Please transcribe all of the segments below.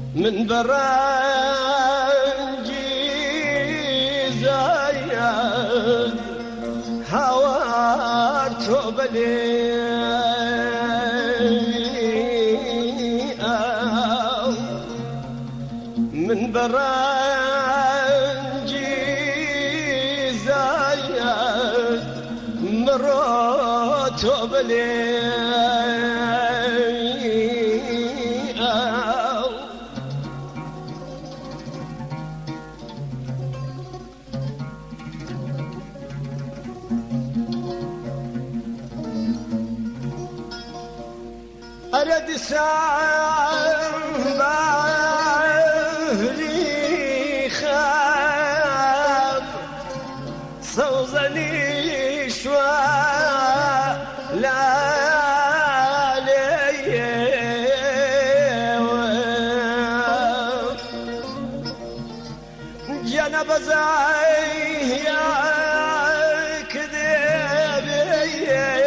من برنجي زايد هوارتو بلي من برنجي زايد مروتو بلي أرد سامبالي خاب صوزني شوى لا لي جنب زي يا كذب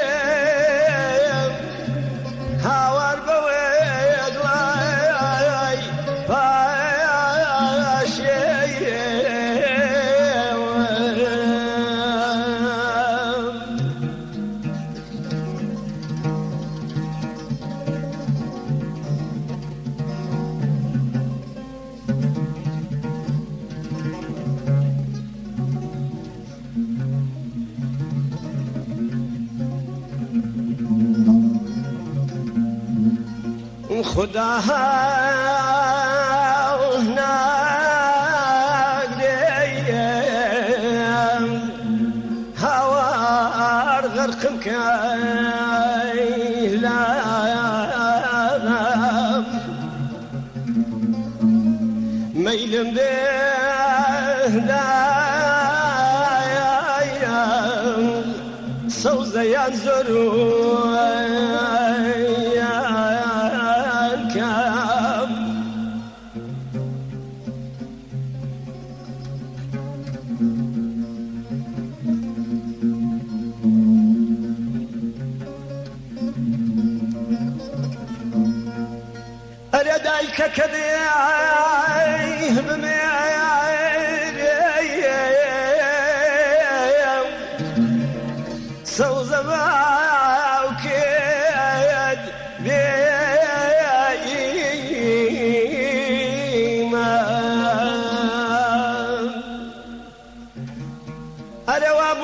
خدا ناقديم هوار غرقم كيلام ميلم بهدايم صوزيان زروي أردايك كذي بميريم سوزما وكيد بيما أرواب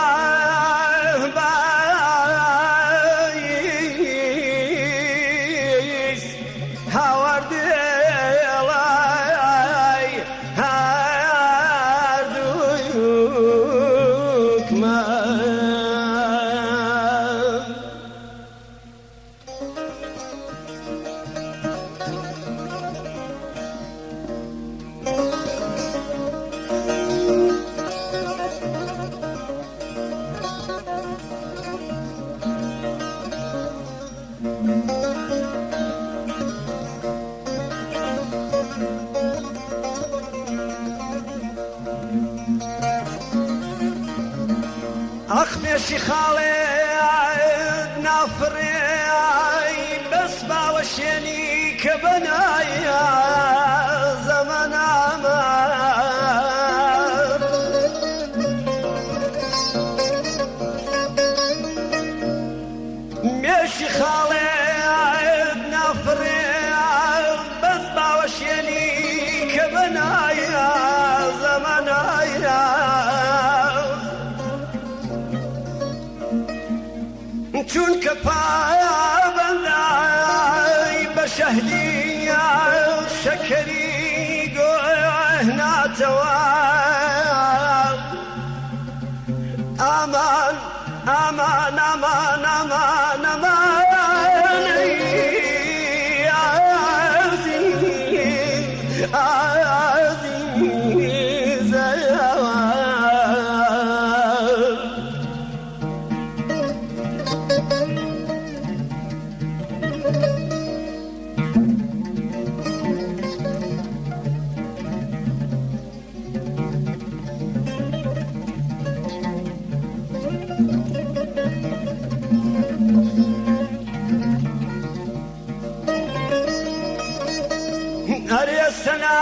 أخ ماشي خالد نافري بس باوشيني كبنايا زمن عمر ماشي خالد نافري بس باوشيني كبنايا زمن چون كفايا بنداي بشهدي شكري قهنا تواب أمان أمان أمان أمان أمان يا عزيز عزيز هري السنة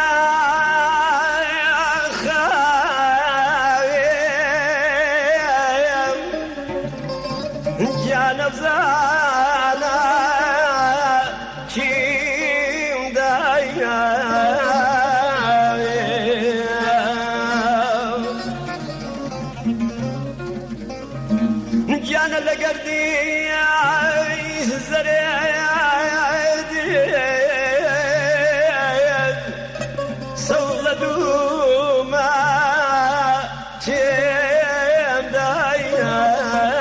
جانب زانا كيم دايا جانا لقردي زريد صولدوا ما كيم دايا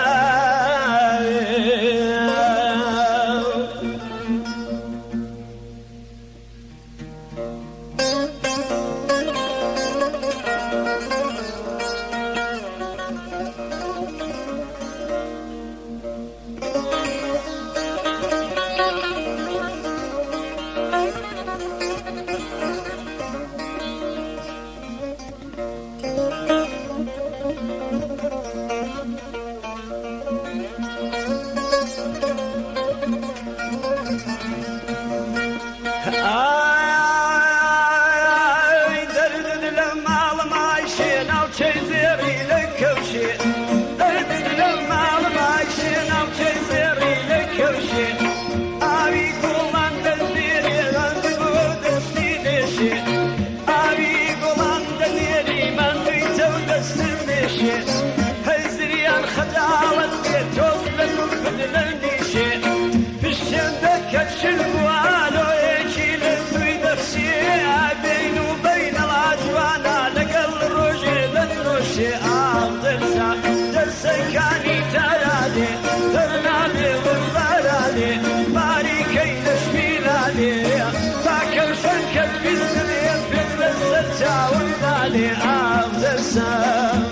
هزريان خجالت توصل بدلني شيء في الشبكة شلوالو يجي للوي نفسي بين وبين العجوانا لقل روجي للروشي درسا كاني ترالي ترنالي والبرالي باريكي نشميلالي باكر شنكت بسني بدل السلسة والمالي درسا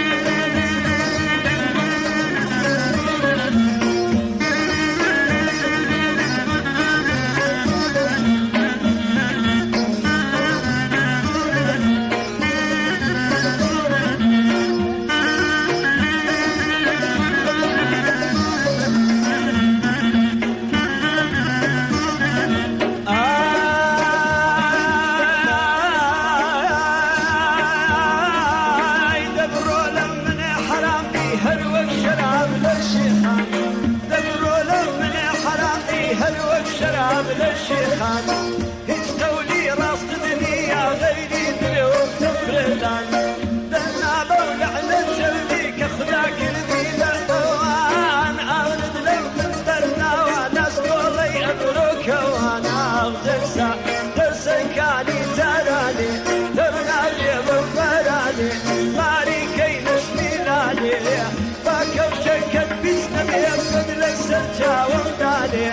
شراب للشيخان يستولي راس الدنيا غيري دلوم تفردان دنا بولعنا جلديك اخذاك الدين القوان اولد لو تنطرنا وناس قولي ابروك وانا درسا كاني تراني ترنالي بفراني ماري كي نشميلاني باكو شكت بسنا بيبد للسلجا ومداني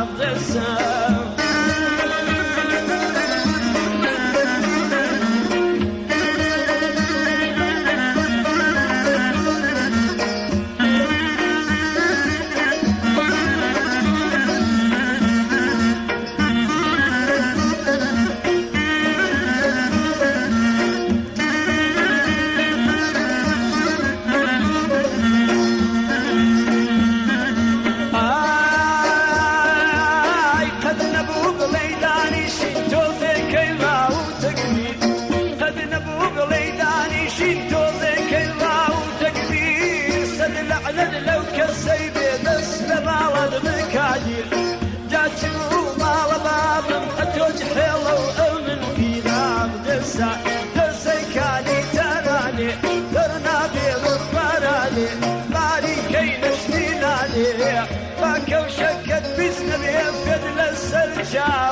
لو كالسيبي بس لمالد مكاجير جاتشو مال بابم اتوج حيلو امن بينا درسا كاني تراني ترنابي بالبراني ماري كي نشميلاني باكو شكت بسنا بيبقد للسلجا